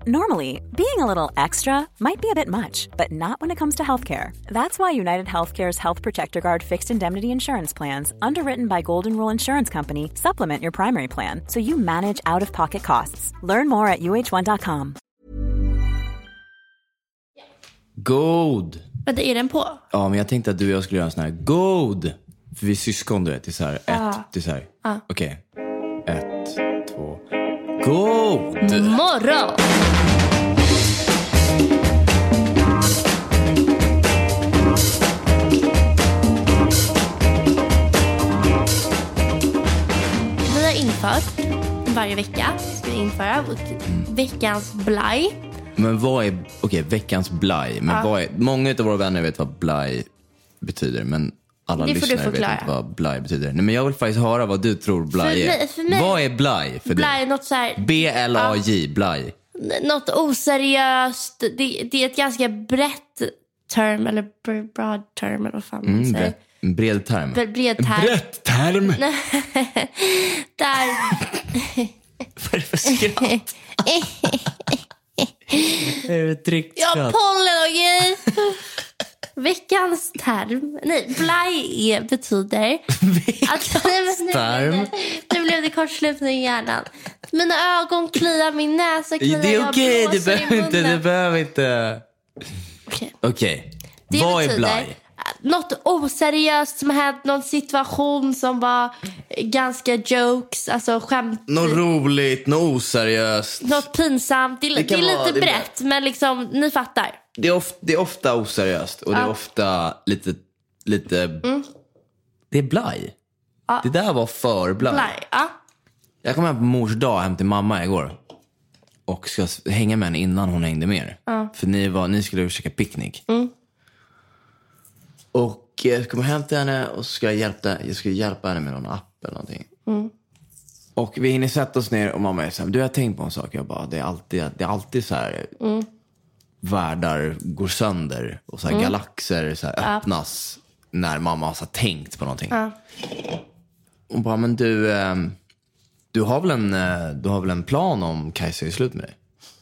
Normally, being a little extra might be a bit much, but not when it comes to healthcare. That's why United Healthcare's Health Protector Guard fixed indemnity insurance plans, underwritten by Golden Rule Insurance Company, supplement your primary plan so you manage out-of-pocket costs. Learn more at uh1.com. God. Men det är den på? Ja, men jag tänkte att du och jag skulle göra en sån här god. För vi är syskon, du vet. Det är så här, det är så här. Okej. 1, 2. God morgon! Vi har infört varje vecka. Ska vi införa veckans blaj. Men vad är, veckans blaj. Men vad är, många av våra vänner vet vad blaj betyder. Men alla lyssnare vet inte vad blaj betyder. Nej, men jag vill faktiskt höra vad du tror blaj är. För mig, vad är blaj för blaj dig? Något så här, B-L-A-J, blaj. Något oseriöst. Det är ett ganska brett term. Eller broad term, eller vad fan man säger. En bred term. Brett term. Där. Vad är det för skratt? Är det tryckt skratt? Ja, pollen och veckans term. Nej, blaj betyder veckans term. Nu blev det kortslutning i hjärnan. Mina ögon kliar, min näsa kliar. Det är okej, det behöver inte. Okej. Vad är blaj? Något oseriöst som hänt, någon situation som var ganska jokes, alltså skämt. Något roligt, något oseriöst. Något pinsamt. Det är lite brett, men liksom, ni fattar. Det är ofta oseriöst och det är ofta lite det är blaj. Det där var för blaj. Jag kom hem på mors dag hem till mamma igår och ska hänga med henne innan hon hängde med er. För ni skulle försöka picknick. Och jag kommer hem till henne och ska hjälpa henne med någon app eller någonting. Och vi hinner sätta oss ner och mamma är så här, du har tänkt på en sak. Jag bara, det är alltid så här världar går sönder och så här galaxer så här öppnas när mamma har så tänkt på någonting. Och bara, men du har väl en plan om Kajsa är slut med dig?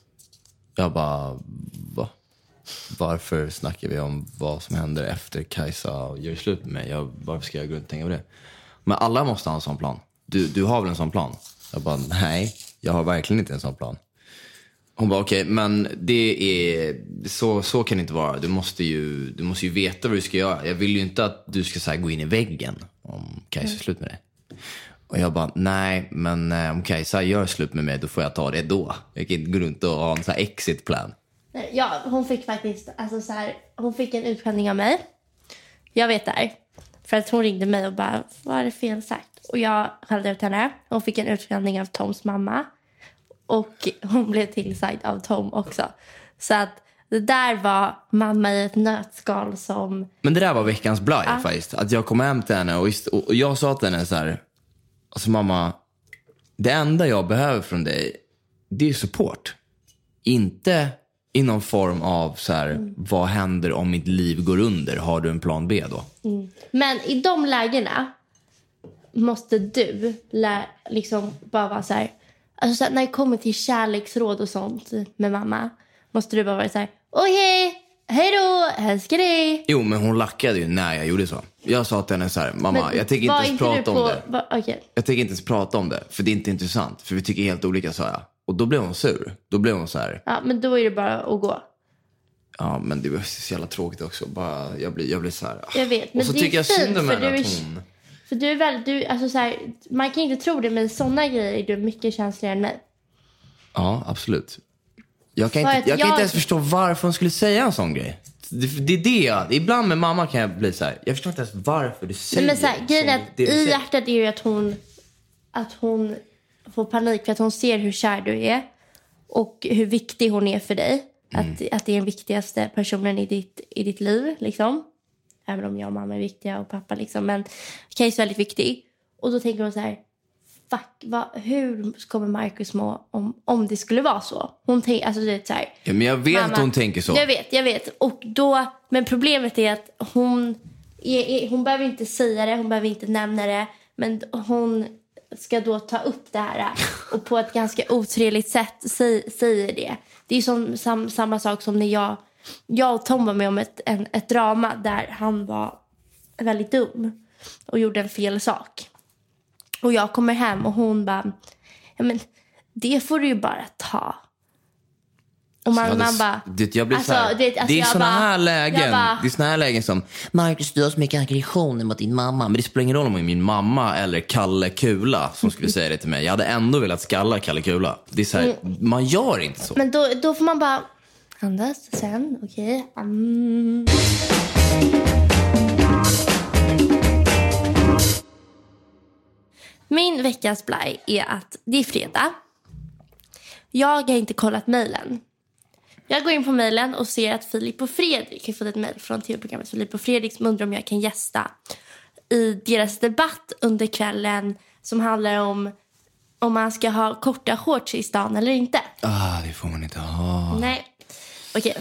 Jag bara, va? Varför snackar vi om vad som händer efter Kajsa gör slut med mig? Varför ska jag gå runt och tänka på det? Men alla måste ha en sån plan. Du har väl en sån plan? Jag bara, nej, jag har verkligen inte en sån plan. Hon bara, okej, men det är så kan det inte vara. Du måste ju veta vad du ska göra. Jag vill ju inte att du ska så här, gå in i väggen om Kajsa slut med dig. Och jag bara, nej, men om Kajsa gör slut med mig, då får jag ta det då. Jag kan inte gå runt och ha en så här exit plan. Ja, hon fick faktiskt, alltså så här, hon fick en utskällning av mig. Jag vet det. För att hon ringde mig och bara, vad är det fel sagt? Och jag skällde ut henne. Hon fick en utskällning av Toms mamma. Och hon blev tillsagd av Tom också. Så att det där var mamma i ett nötskal som... Men det där var veckans blaj faktiskt. Att jag kom hem till henne och jag sa till henne så här, alltså mamma, det enda jag behöver från dig, det är support. Inte i någon form av så här, vad händer om mitt liv går under? Har du en plan B då? Men i de lägena måste du liksom bara vara så här, alltså så här, när det kommer till kärleksråd och sånt med mamma, måste du bara vara så här, okej, hej då, älskar dig. Jo, men hon lackade ju när jag gjorde så. Jag sa till henne så här, mamma, men jag tänker inte ens prata om det. Okay. Jag tänker inte ens prata om det, för det är inte intressant. För vi tycker helt olika, sa jag. Och då blev hon sur. Då blev hon så här. Ja, men då är det bara att gå. Ja, men det var så jävla tråkigt också. Bara, jag blir så här. Jag vet, men och så det tycker jag synd om henne att hon... För du är väl, alltså så här, man kan inte tro det, men sådana grejer är du mycket känsligare än mig. Ja, absolut. Jag kan inte ens förstå varför hon skulle säga en sån grej. Det är det. Ibland med mamma kan jag bli så här. Jag förstår inte ens varför du säger. Men så här, grejen är att i hjärtat är ju att hon får panik för att hon ser hur kär du är och hur viktig hon är för dig. Att det är den viktigaste personen i ditt liv liksom. Även om jag och mamma är viktiga och pappa liksom, men Kajsa är väldigt viktig. Och då tänker hon så här, hur kommer Marcus må om det skulle vara så? Hon tänker, alltså det är så här. Ja, men jag vet att hon tänker så. Jag vet. Och då, men problemet är att hon behöver inte säga det, hon behöver inte nämna det, men hon ska då ta upp det här och på ett ganska otrevligt sätt säger det. Det är som samma sak som när jag och Tom var med om ett drama där han var väldigt dum och gjorde en fel sak. Och jag kommer hem och hon bara, ja men det får du ju bara ta. Och man bara... Jag blir så här, det är såna här lägen. Det är såna här lägen som Marcus, du har så mycket aggressioner mot din mamma. Men det spelar ingen roll om min mamma eller Kalle Kula som skulle säga det till mig. Jag hade ändå velat skalla Kalle Kula. Det är så här, man gör inte så. Men då får man bara andas sen, okej. Min veckans blaj är att det är fredag. Jag har inte kollat mejlen. Jag går in på mejlen och ser att Filip och Fredrik har fått ett mejl från tv-programmet Filip och Fredrik som undrar om jag kan gästa i deras debatt under kvällen som handlar om man ska ha korta shorts i stan eller inte. Det får man inte ha. Nej, okej.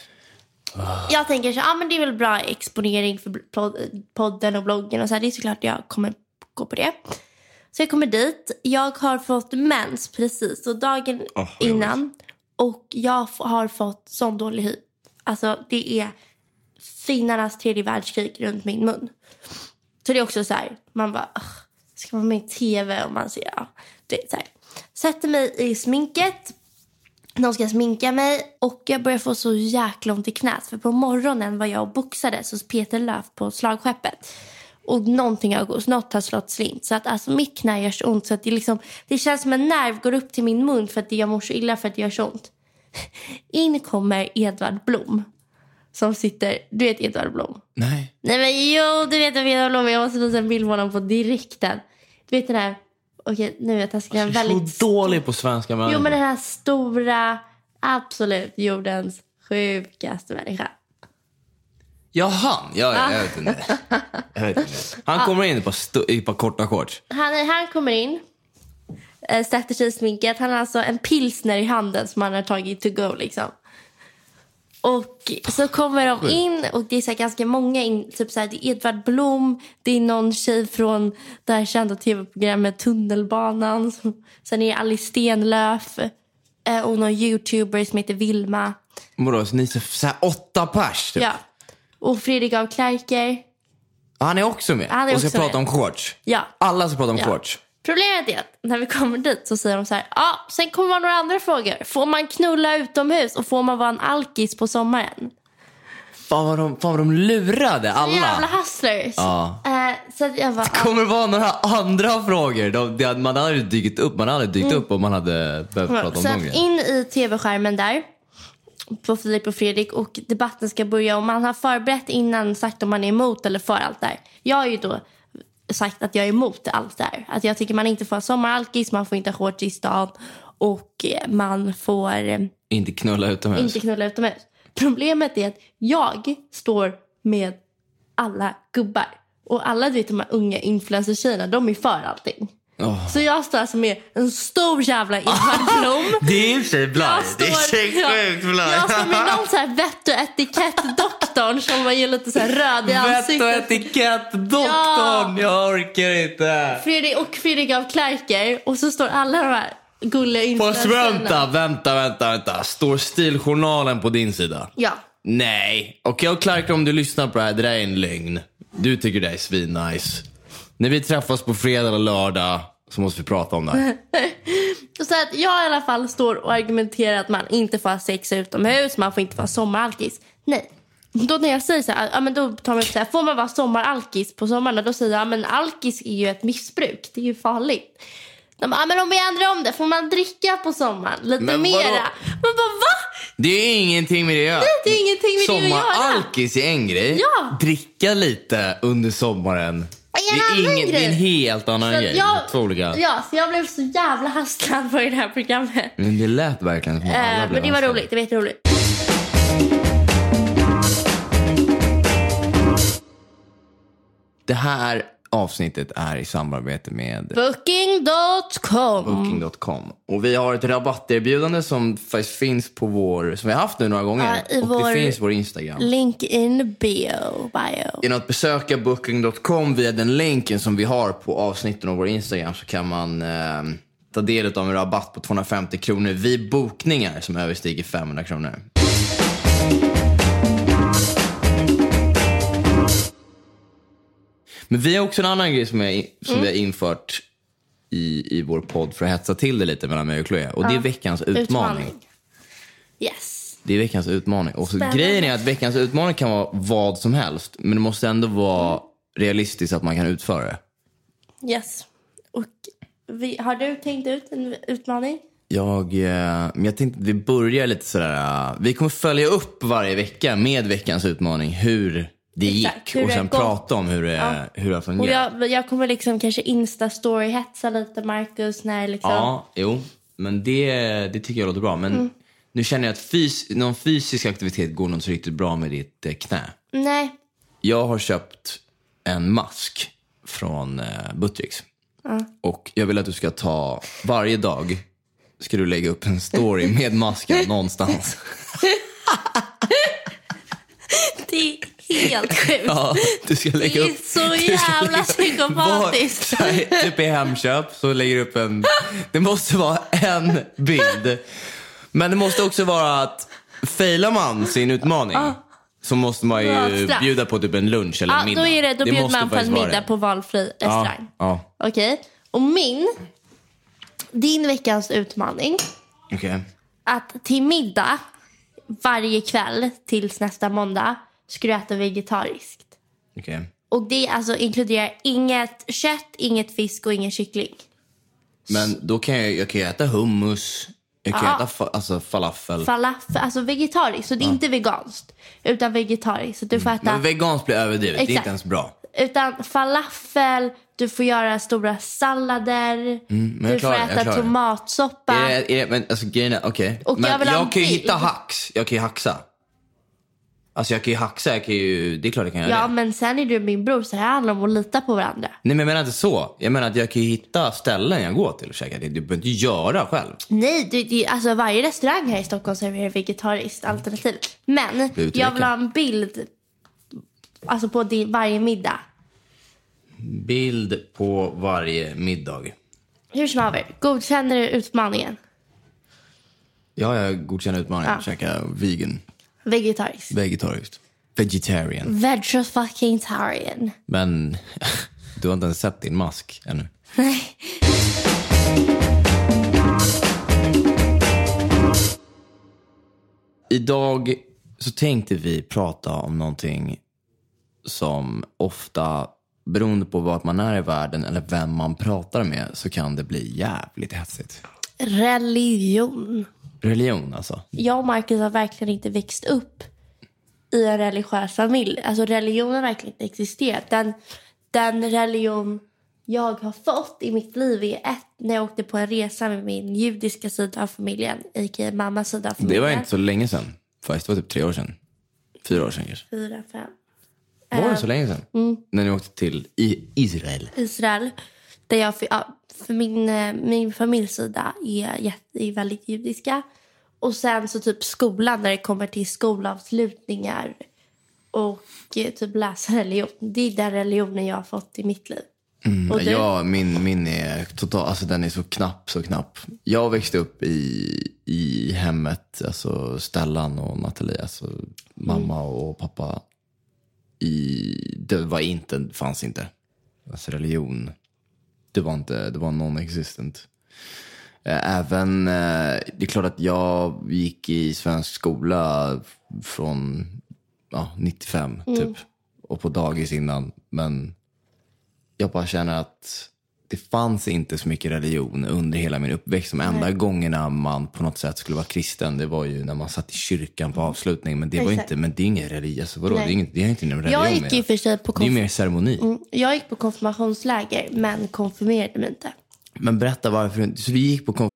Jag tänker så, men det är väl bra exponering för podden och bloggen och så här. Det är såklart jag kommer gå på det. Så jag kommer dit. Jag har fått mens precis och dagen innan. Och jag har fått sån dålig hy. Alltså det är finnarnas 3:e världskrig runt min mun. Så det är också så här, man bara, ska man med i tv och man ser, det är så här. Sätter mig i sminket. De ska sminka mig och jag börjar få så jäkla ont i knät. För på morgonen var jag och boxade så Peter Löf på slagskeppet. Och något har slått slint. Så att alltså mitt knä gör så ont. Så att det känns som en nerv går upp till min mun. För att jag mår så illa för att det gör så ont. In kommer Edvard Blom. Som sitter, du vet Edvard Blom? Nej. Nej men jo, du vet Edvard Blom. Jag måste visa en bild på honom på direkten. Du vet den här, okej nu vet jag ska jag väldigt... Så dålig på svenska människor. Jo men den här stora, absolut jordens sjukaste människa. Ja, han. Jag vet inte. Han kommer in på korta shorts. Han kommer in. Sätter sig i sminket. Han har alltså en pilsner i handen som han har tagit to go liksom. Och så kommer de in och det är så här ganska många in, typ så här, det är Edvard Blom, det är någon tjej från det här kända tv-programmet Tunnelbanan. Sen är det Alice Stenlöf och någon youtuber som heter Vilma. Vadå, så ni är så här 8 pers typ. Ja. Och Fredrik av Klerker. Han är också med. Och ska prata om shorts. Ja. Alla ska prata om shorts. Problemet är att när vi kommer dit så säger de så här, sen kommer man några andra frågor. Får man knulla utomhus och får man vara en alkis på sommaren? Fan vad de lurade alla. Jävla hustlers. Ja. Så att jag bara, det kommer vara några andra frågor. Man hade dykt upp om man hade behövt prata om så dem. Så in i tv-skärmen där på Filip och Fredrik och debatten ska börja och man har förberett innan sagt om man är emot eller för allt där. Jag har ju då sagt att jag är emot allt där. Att jag tycker man inte får ha sommaralkis, man får inte ha shorts i stan och man får inte knulla utomhus. Problemet är att jag står med alla gubbar och alla vet de här unga influencer-tjejerna, de är för allting. Så jag står alltså med en stor jävla Edvard Blom. Det är sig blaj. Det är sig sjukt blaj. Jag står med någon så här vett- och etikettdoktorn som var ju lite så här röd i ansiktet. Vett- och etikettdoktorn. Jag orkar inte. Fredrik av Klerker. Och så står alla de här gulliga influencerna. Vänta. Står Stiljournalen på din sida? Ja. Nej. Okej, och Klerker, om du lyssnar på det här, det där är en lögn. Du tycker det är svinnice. När vi träffas på fredag eller lördag så måste vi prata om det här. Så att jag i alla fall står och argumenterar att man inte får ha sex utomhus, man får inte vara sommaralkis. Nej. Då när jag säger så här, men då tar man upp så här, får man vara sommaralkis på sommaren? Då säger jag, men alkis är ju ett missbruk, det är ju farligt. De bara, men om vi ändrar om det, får man dricka på sommaren lite mera? Man bara, va? Det är ingenting med det att göra. Det är ingenting med det att göra. Sommaralkis är en grej. Ja. Dricka lite under sommaren. Det är en helt annan grej. Ja, så jag blev så jävla hasslad på det här programmet. Men det lät verkligen som alla blev men det var roligt, det var jätteroligt. Det här avsnittet är i samarbete med Booking.com. Och vi har ett rabatterbjudande som faktiskt finns på som vi har haft nu några gånger. Och det finns vår Instagram. Link in bio. Genom att besöka Booking.com via den länken som vi har på avsnitten av vår Instagram så kan man ta del av en rabatt på 250 kronor vid bokningar som överstiger 500 kronor. Men vi har också en annan grej som vi har infört i vår podd för att hetsa till det lite mellan mig och Chloe. Och det är veckans utmaning. Yes. Det är veckans utmaning. Och så grejen är att veckans utmaning kan vara vad som helst. Men det måste ändå vara realistiskt att man kan utföra det. Yes. Och har du tänkt ut en utmaning? Jag tänkte att vi börjar lite sådär. Vi kommer följa upp varje vecka med veckans utmaning hur det gick. Och sen prata om hur det har fungerat. Och jag kommer liksom kanske Insta-story-hetsa lite, Marcus. När liksom... Ja, jo. Men det tycker jag låter bra. Men nu känner jag att någon fysisk aktivitet går nog så riktigt bra med ditt knä. Nej. Jag har köpt en mask från Buttricks. Och jag vill att du ska ta varje dag ska du lägga upp en story med masken någonstans. Det är helt sjukt. Ja, du ska lägga upp. Det är så jävla psykopatiskt. Typ i Hemköp så lägger du upp en. Det måste vara en bild. Men det måste också vara att failar man sin utmaning så måste man ju bjuda på typ en lunch eller en middag. Då bjuder man på en middag på valfri restaurang. Okej. Och din veckans utmaning. Att till middag varje kväll tills nästa måndag ska du äta vegetariskt. Och det alltså inkluderar inget kött, inget fisk och ingen kyckling. Men då kan jag kan äta hummus. Jag kan äta falafel. Falafel, alltså vegetariskt. Så det är inte veganskt utan vegetariskt. Så du får äta... Men veganskt blir överdrivet. Exakt. Det är inte ens bra. Utan falafel, du får göra stora sallader. Du får äta tomatsoppa. Men alltså grejen är, okej. Men jag kan ju hitta hacks. Jag kan ju haxa. Alltså jag kan ju haxa, det är klart jag kan göra det. Ja, men sen är du min bror, så det handlar om att lita på varandra. Nej, men jag menar inte så. Jag menar att jag kan ju hitta ställen jag går till och käka det. Du behöver inte göra själv. Nej, alltså varje restaurang här i Stockholm serverar vegetariskt alternativ. Men jag vill ha en bild alltså på varje middag. Bild på varje middag. Hur som haver, godkänner du utmaningen? Ja, jag godkänner utmaningen. Käka vegan. Vegetariskt. Vegetarian. Vegetarian. Men du har inte ens sett din mask ännu. Nej. Idag så tänkte vi prata om någonting som ofta, beroende på vad man är i världen eller vem man pratar med, så kan det bli jävligt hetsigt. Religion alltså. Jag och Marcus har verkligen inte växt upp i en religiös familj. Alltså religion har verkligen inte existerat. Den religion jag har fått i mitt liv är när jag åkte på en resa med min judiska sida av familjen, a.k.a. mammas sida av familjen. Det var inte så länge sedan. Faktiskt, det var typ 3 år sedan. 4 år sedan kanske. 4, 5. Var det så länge sedan? När ni åkte till Israel. Där jag, för min familjesida är väldigt judiska. Och sen så typ skolan, när det kommer till skolavslutningar och typ läsa religion. Det är den religionen jag har fått i mitt liv. Ja, min är total, alltså den är så knapp. Jag växte upp i hemmet, alltså Stellan och Nathalie, alltså mamma och pappa. Det fanns inte. Alltså religion, det var non-existent. Även, det är klart att jag gick i svensk skola från 95 typ. Och på dagis innan. Men jag bara känner att det fanns inte så mycket religion under hela min uppväxt. De enda gångerna man på något sätt skulle vara kristen, det var ju när man satt i kyrkan på avslutning. Men det var inte, men det är ingen religion. Alltså, vadå? Det är inte en religion. Jag gick i för sig på det är mer ceremoni. Jag gick på konfirmationsläger, men konfirmerade mig inte. Men berätta varför. Så vi gick på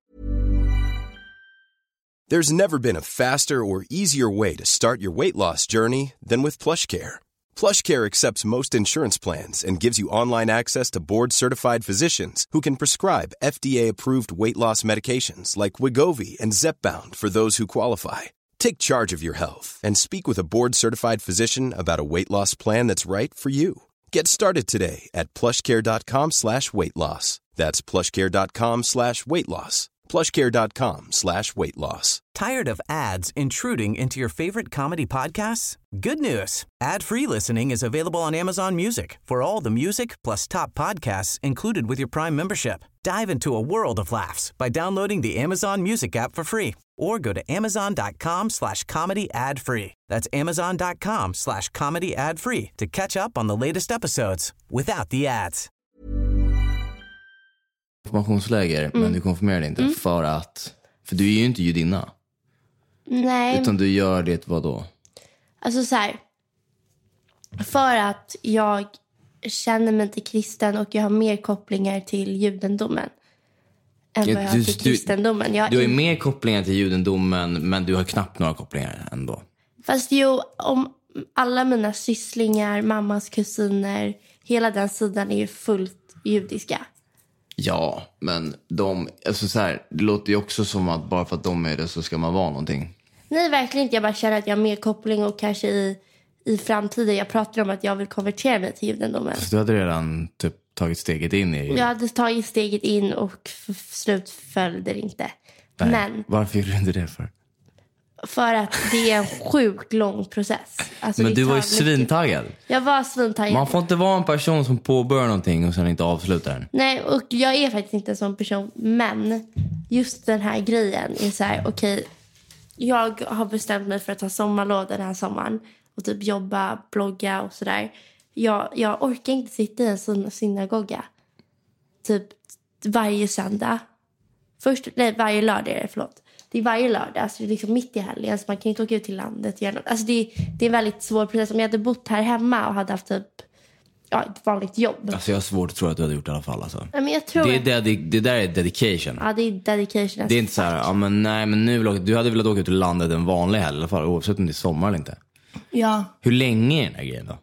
There's never been a faster or easier way to start your weight loss journey than with PlushCare. PlushCare accepts most insurance plans and gives you online access to board-certified physicians who can prescribe FDA-approved weight loss medications like Wegovy and Zepbound for those who qualify. Take charge of your health and speak with a board-certified physician about a weight loss plan that's right for you. Get started today at plushcare.com/weightloss. That's plushcare.com/weight-loss. plushcare.com/weight-loss. Tired of ads intruding into your favorite comedy podcasts? Good news. Ad-free listening is available on Amazon Music for all the music plus top podcasts included with your Prime membership. Dive into a world of laughs by downloading the Amazon Music app for free or go to amazon.com/comedy ad-free. That's amazon.com/comedy ad-free to catch up on the latest episodes without the ads. Konfirmationsläger, men du konfirmerade inte för du är ju inte judinna. Nej. Utan du gör det vad då? Alltså så här, för att jag känner mig inte kristen och jag har mer kopplingar till judendomen än vad jag har till kristendomen. Du har ju mer kopplingar till judendomen, men du har knappt några kopplingar ändå. Fast om alla mina sysslingar, mammas kusiner, hela den sidan är ju fullt judiska. Ja, men alltså så här, det låter ju också som att bara för att de är det så ska man vara någonting. Nej, verkligen inte. Jag bara känner att jag har mer koppling och kanske i framtiden. Jag pratar om att jag vill konvertera mig till judendomen. Fast du hade redan typ tagit steget in i... Jag hade tagit steget in och slutföljde det inte. Nej. Men varför gjorde du inte det för? För att det är en sjukt lång process. Alltså, men du var ju svintaggad. Jag var svintaggad. Man får inte vara en person som påbörjar någonting och sen inte avslutar den. Nej, och jag är faktiskt inte en sån person. Men just den här grejen är så här, okej, jag har bestämt mig för att ta sommarlov den här sommaren. Och typ jobba, blogga och sådär. Jag orkar inte sitta i en synagoga. Typ varje söndag. Varje lördag är det, förlåt. Det är varje lördag, alltså det är liksom mitt i helgen. Så man kan inte åka ut till landet. Alltså det är en väldigt svår process. Om jag hade bott här hemma och hade haft typ ett vanligt jobb. Alltså jag har svårt att tro att du hade gjort det i alla fall. Alltså. Ja, men jag tror det där är dedication. Ja, det är dedication. Alltså. Det är inte så här, ja, men nej, men du hade velat åka ut till landet en vanlig helg i alla fall. Oavsett om det är sommar eller inte. Ja. Hur länge är den här grejen då?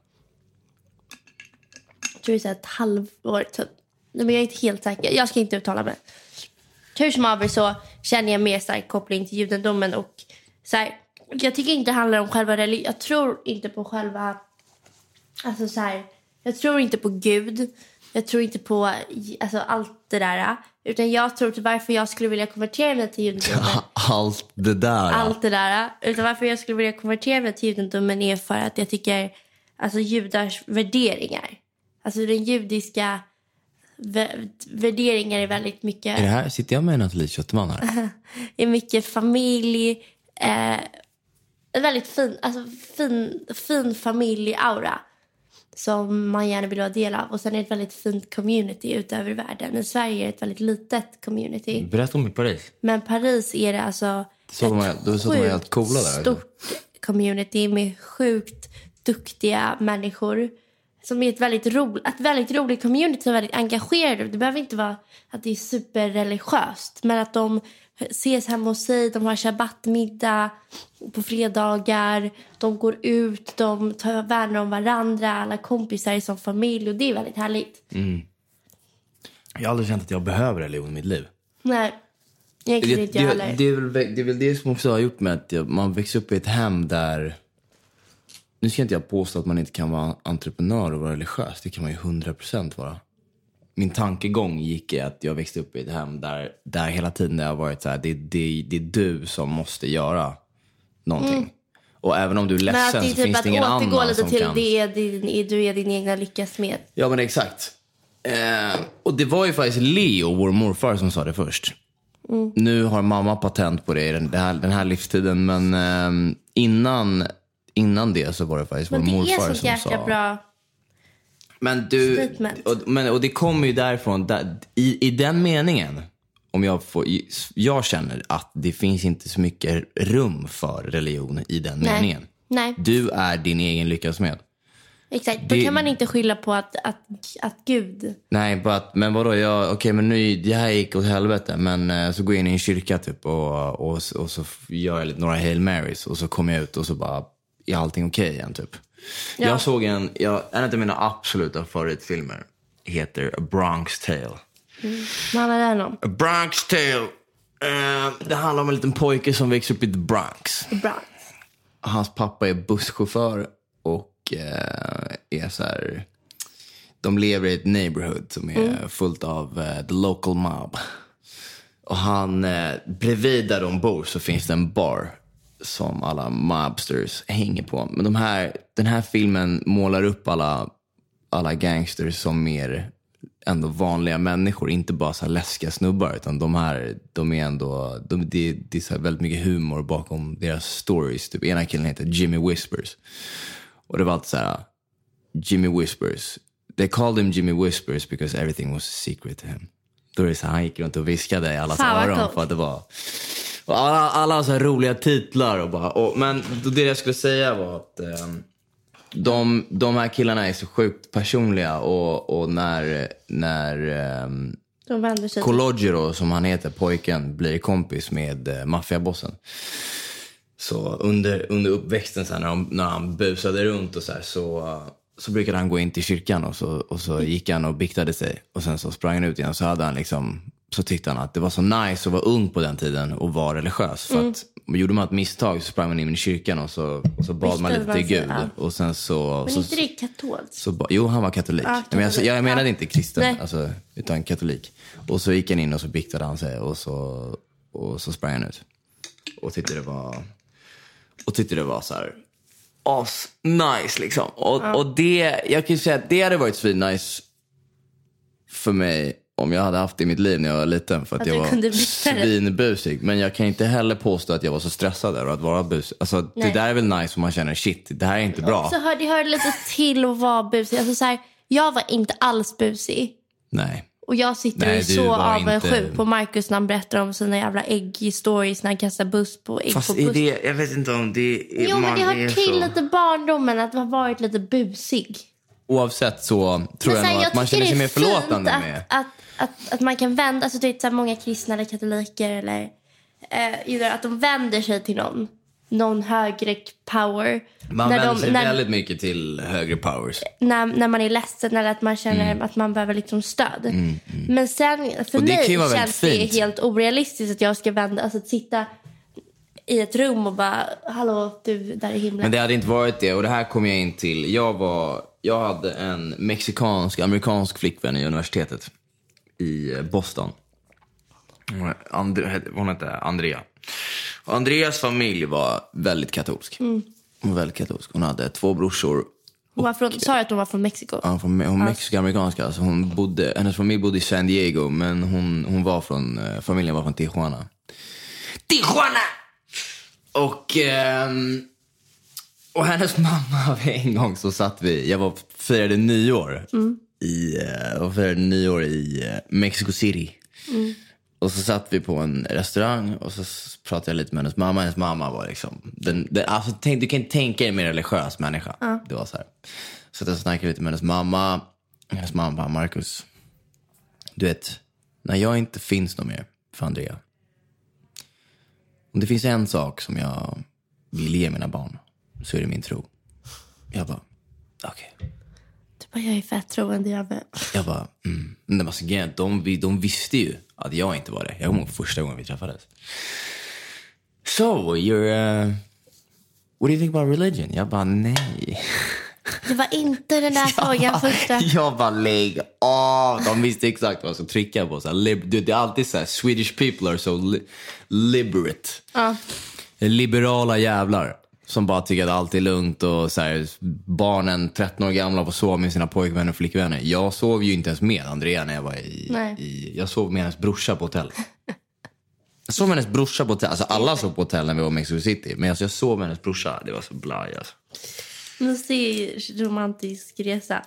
Jag tror det är så ett halvår typ. Men jag är inte helt säker. Jag ska inte uttala mig. Hur som haver så känner jag mer stark koppling till judendomen. Och så här, jag tycker inte det handlar om själva religion. Jag tror inte på själva... Alltså så här, jag tror inte på Gud. Jag tror inte på allt det där. Utan jag tror till varför jag skulle vilja konvertera mig till judendomen. Allt det där. Utan varför jag skulle vilja konvertera mig till judendomen är för att jag tycker... Alltså judars värderingar. Alltså den judiska... värderingar är väldigt mycket... Är det här, sitter jag med en Nathalie Köttman här? är mycket familj, en väldigt fin familjeaura som man gärna vill ha del av. Och sen är det ett väldigt fint community utöver världen. I Sverige är det ett väldigt litet community. Berätta om i Paris. Men Paris är det alltså de är helt coola där. Stort community med sjukt duktiga människor. Som är ett väldigt roligt community som är väldigt engagerade. Det behöver inte vara att det är superreligiöst. Men att de ses hemma hos sig. De har shabbatmiddag på fredagar. De går ut. De tar värnar om varandra. Alla kompisar är som familj. Och det är väldigt härligt. Mm. Jag har aldrig känt att jag behöver religion i mitt liv. Nej, egentligen inte jag heller. Det är väl det som också har gjort med att man växer upp i ett hem där... Nu ska inte jag påstå att man inte kan vara entreprenör och vara religiös. Det kan man ju 100% vara. Min tankegång gick i att jag växte upp i ett hem där hela tiden det har varit så här, det är du som måste göra någonting. Mm. Och även om du är ledsen så finns det ingen annan som kan... Du är din egna lyckas med. Ja, men exakt. Och det var ju faktiskt Leo, vår morfar, som sa det först. Mm. Nu har mamma patent på det den här livstiden. Men innan det så var det faktiskt vår morfar som sa... Men det är så jäkla bra. Men och det kommer ju därifrån i den meningen, om jag känner att det finns inte så mycket rum för religion i den meningen. Nej. Du är din egen lyckas med. Exakt, då kan man inte skylla på att Gud... Nej, men vadå, men nu, det här gick åt helvete, men så går jag in i en kyrka typ och så gör jag några Hail Marys och så kommer jag ut och så bara är allting okej igen typ. Ja. Jag såg en av mina absoluta favoritfilmer heter A Bronx Tale. Vad är det om? A Bronx Tale. Det handlar om en liten pojke som växer upp i The Bronx. Hans pappa är busschaufför och är så här... De lever i ett neighborhood som är fullt av the local mob. Och han, bredvid där de bor så finns det en bar som alla mobsters hänger på. Men den här filmen målar upp alla gangsters som mer ändå vanliga människor, inte bara så här läskiga snubbar, utan de är ändå det är så här väldigt mycket humor bakom deras stories. Typ ena killen heter Jimmy Whispers. Och det var alltid så här, Jimmy Whispers. They called him Jimmy Whispers because everything was a secret to him. Då är det så här, han gick runt och viskade i allas öron för att det var... Och alla så här roliga titlar men det jag skulle säga var att de här killarna är så sjukt personliga och när de vänder sig Cologero, som han heter, pojken, blir kompis med maffiabossen. Så under uppväxten så här, när han busade runt och så brukade han gå in till kyrkan och så gick han och biktade sig och sen så sprang han ut igen, så hade han liksom, så tyckte han att det var så nice att vara ung på den tiden och vara religiös, för att gjorde man ett misstag så sprang man in i kyrkan och så bad man lite till Gud och sen så... Men inte det katolskt? Jo, han var katolik. Ja, men jag menade inte kristen, alltså, utan katolik. Och så gick han in och så biktade han sig och så sprang han ut. Och tyckte det var så här nice liksom. Och det, jag kan ju säga att det hade varit svin nice för mig om jag hade haft det i mitt liv när jag var liten, för att jag var svinbusig. Men jag kan inte heller påstå att jag var så stressad där och att vara busig. Alltså, det där är väl nice om man känner shit, det här är inte bra. Så det hör lite till att vara busig. Alltså, så här, jag var inte alls busig. Nej. Och jag sitter så avundsjuk på Marcus när han berättar om sina jävla ägg-stories när han kastar buss på ägg. Fast på buss. jag vet inte om det är... Jo, men det hör till lite barndomen att ha varit lite busig. Oavsett så tror jag nog att man känner sig mer förlåtande med. Att man kan vända, alltså det är så många kristna eller katoliker eller att de vänder sig till någon högre power. Man vänder sig väldigt mycket till högre powers. När man är ledsen eller att man känner att man behöver liksom stöd. Men sen för mig känns det helt orealistiskt att jag ska vända, alltså att sitta i ett rum och bara, hallå du där i himlen. Men det hade inte varit det, och det här kom jag in till. Jag hade en mexikansk-amerikansk flickvän i universitetet i Boston. Hon hette Andrea. Och Andreas familj var väldigt katolsk. Hon var väldigt katolsk. Hon hade 2 brorsor. Sa du att hon var från Mexiko? Ja, hon mexico-amerikanska. Alltså hennes familj bodde i San Diego, men familjen var från Tijuana. Och hennes mamma, en gång så satt jag firade nyår i Mexico City. Och så satt vi på en restaurang och så pratade jag lite med hennes mamma. Hennes mamma var liksom alltså, du kan inte tänka dig en mer religiös människa. Det var så här. Så jag snackade lite med hennes mamma. Hennes mamma bara, Marcus, du vet, när jag inte finns någon mer för Andrea, om det finns en sak som jag vill ge mina barn, så är det min tro. Jag bara, okej. Du bara, jag är fett troende. Jag bara, Men det var så gärna, de visste ju att jag inte var det. Jag kommer ihåg första gången vi träffades. So, what do you think about religion? Jag bara, nej. Det var inte den där frågan första. Jag bara, lägg av. De visste exakt vad jag skulle trycka på. Så här, det är alltid så här, Swedish people are so liberate. Liberala jävlar. Som bara tycker att allt är lugnt och så här, barnen 13 år gamla får sova med sina pojkvänner och flickvänner. Jag sov ju inte ens med Andrea när jag var jag sov med hennes brorsa på hotell. Jag sov med hennes brorsa på hotell. Alltså alla sov på hotell när vi var i Mexico City. Men alltså, jag sov med hennes brorsa. Det var så blaj alltså. Nu ser romantisk resa.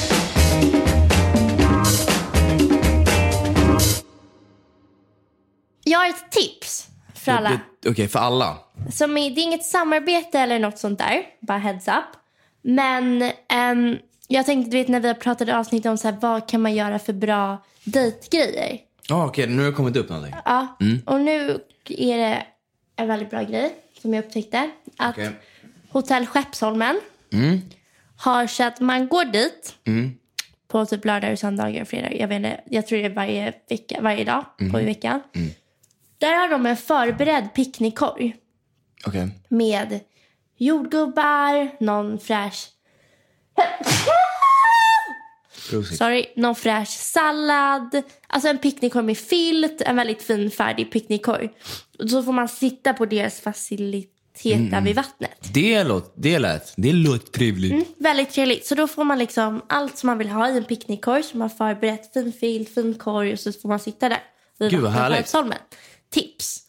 Jag har ett tips för alla. Okej, för alla. Det är inget samarbete eller något sånt där. Bara heads up. Men jag tänkte, du vet, när vi pratade avsnitt om så här, vad kan man göra för bra dejtgrejer. Okej, nu har det kommit upp någonting. Ja, och nu är det en väldigt bra grej som jag upptäckte. Att Hotell Skeppsholmen har så att man går dit på typ lördag, söndagar och fredag. Jag tror det är varje dag på i veckan. Där har de en förberedd picknickkorg. Med jordgubbar, någon fräsch Någon fräsch sallad. Alltså en picknickkorg med filt. En väldigt fin färdig picknickkorg. Och så får man sitta på deras faciliteter vid vattnet. Det låter trevligt. Väldigt trevligt. Så då får man liksom allt som man vill ha i en picknickkorg. Så man får förberett fin filt, fin korg. Och så får man sitta där. Gud vad härligt. Tips.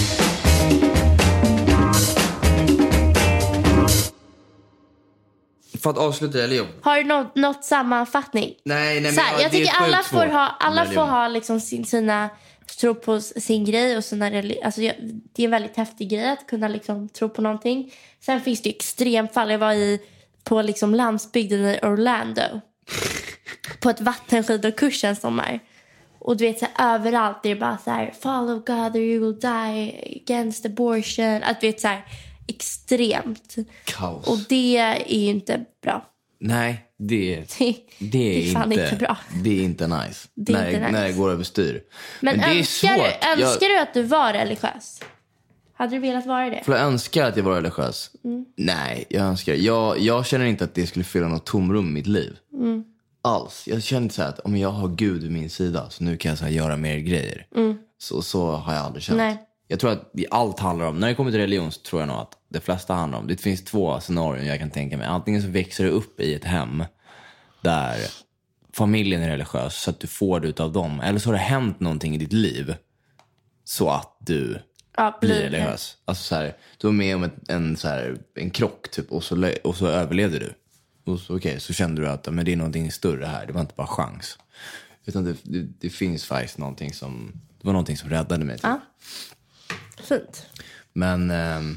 För att avsluta religion. Har du något sammanfattning? Nej, men jag tycker alla får ha liksom sina tro på sin grej och sina alltså det är en väldigt häftig grej att kunna liksom tro på någonting. Sen finns det extremfall. Jag var på liksom landsbygden i Orlando på ett vattenskidokurs en sommar. Och du vet så här, överallt är det bara så här follow God or you will die against abortion. Att du vet så här extremt kaos. Och det är ju inte bra. Nej, det är fan inte bra. Det är inte nice. När det går överstyr. Men det är önskar du att du var religiös? Hade du velat vara det? För jag önskar att jag var religiös. Nej, jag känner inte att det skulle fylla något tomrum i mitt liv. Alls. Jag känner så här att om jag har Gud vid min sida så nu kan jag så här göra mer grejer. Så har jag aldrig känt. Nej. Jag tror att allt handlar om, när det kommer till religion så tror jag nog att det flesta handlar om, det finns 2 scenarier jag kan tänka mig. Antingen så växer du upp i ett hem där familjen är religiös så att du får det utav dem. Eller så har det hänt någonting i ditt liv så att du blir religiös. Alltså så här, du var med om en krock typ och så överlevde du. Och så, så kände du att men det är någonting större här, det var inte bara chans. Utan det finns faktiskt någonting som, det var någonting som räddade mig. Typ. Ja. Fint. Men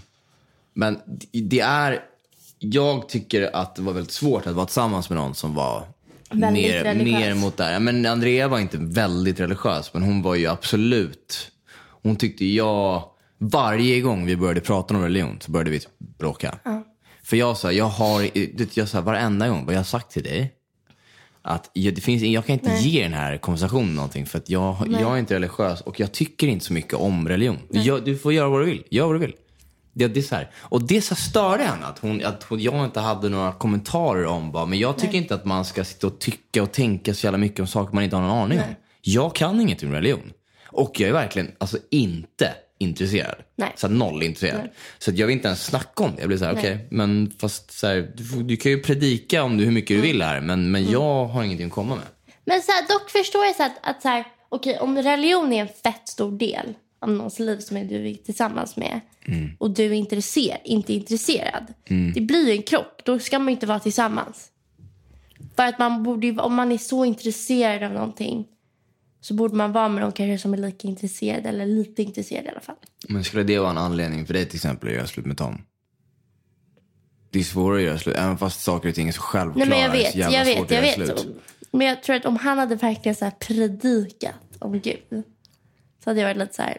det är, jag tycker att det var väldigt svårt att vara tillsammans med någon som var mer mot det här. Men Andrea var inte väldigt religiös, men hon var ju absolut, hon tyckte varje gång vi började prata om religion så började vi bråka. För jag sa, jag sa varenda gång vad jag har sagt till dig att jag kan inte ge den här konversationen någonting för att jag är inte religiös och jag tycker inte så mycket om religion. Du får göra vad du vill. Gör vad du vill. Det är så här. Och det så störde henne att jag inte hade några kommentarer om men jag tycker inte att man ska sitta och tycka och tänka så jävla mycket om saker man inte har någon aning om. Jag kan inget om religion. Och jag är verkligen inte intresserad. Så noll intresserad. Så jag vill inte ens snacka om det. Jag blir så här, okej, men fast så här, du kan ju predika om hur mycket du vill här, men jag har ingenting att komma med. Men så här, dock förstår jag så att så här, okej, om religion är en fett stor del av någons liv som du är tillsammans med och du är inte intresserad. Det blir ju en krock. Då ska man inte vara tillsammans. För att man borde, om man är så intresserad av någonting så borde man vara med någon kanske som är lika intresserad eller lite intresserad i alla fall. Men skulle det vara en anledning för dig till exempel att göra slut med Tom? Det är svårare att göra slut, även fast saker och ting är så självklara. Nej, men jag vet. Men jag tror att om han hade verkligen så här predikat om Gud så hade jag varit lite så här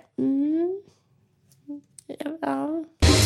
ja.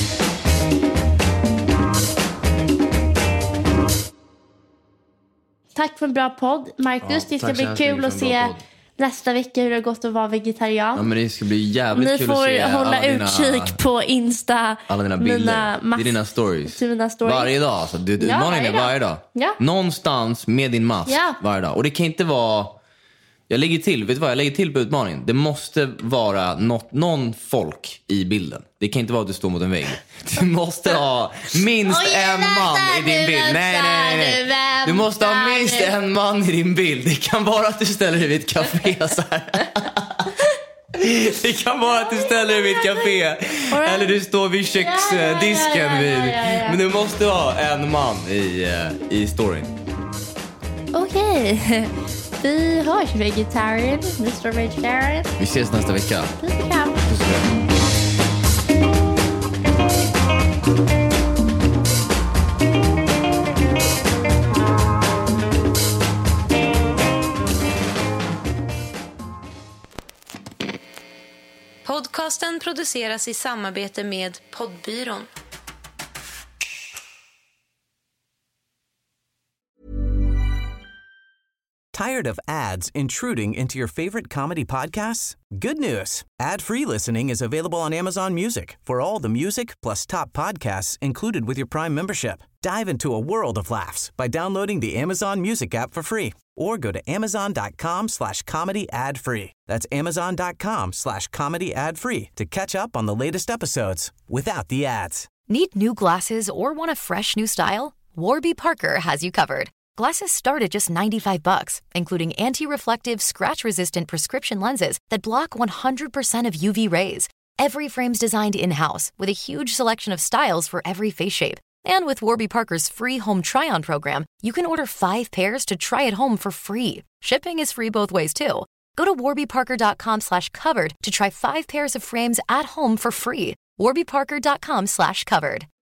Tack för en bra podd, Marcus. Det ska bli kul att se nästa vecka hur det har gått att vara vegetarian. Ja, men det ska bli jävligt kul att se. Ni får hålla utkik på Insta. Alla dina bilder. Det är dina stories. Varje dag. Alltså. Varje dag. Ja. Någonstans med din mask varje dag. Och det kan inte vara... Jag lägger till på utmaningen. Det måste vara någon folk i bilden. Det kan inte vara att du står mot en vägg. Du måste ha minst en man i din bild. Nej. Du måste ha minst en man i din bild. Det kan vara att du ställer dig vid ett café så här. Det kan vara att du ställer dig vid ett café. Eller du står vid köksdisken. Men du måste ha en man i storyn. Okej. Vi hörs, vegetarian, Mr. Vegetarian. Vi ses nästa vecka. Podcasten produceras i samarbete med Poddbyrån. Tired of ads intruding into your favorite comedy podcasts? Good news. Ad-free listening is available on Amazon Music for all the music plus top podcasts included with your Prime membership. Dive into a world of laughs by downloading the Amazon Music app for free or go to amazon.com/comedy ad free. That's amazon.com/comedy ad free to catch up on the latest episodes without the ads. Need new glasses or want a fresh new style? Warby Parker has you covered. Glasses start at just $95, including anti-reflective, scratch-resistant prescription lenses that block 100% of UV rays. Every frame's designed in-house with a huge selection of styles for every face shape. And with Warby Parker's free home try-on program, you can order 5 pairs to try at home for free. Shipping is free both ways, too. Go to warbyparker.com/covered to try 5 pairs of frames at home for free. warbyparker.com/covered.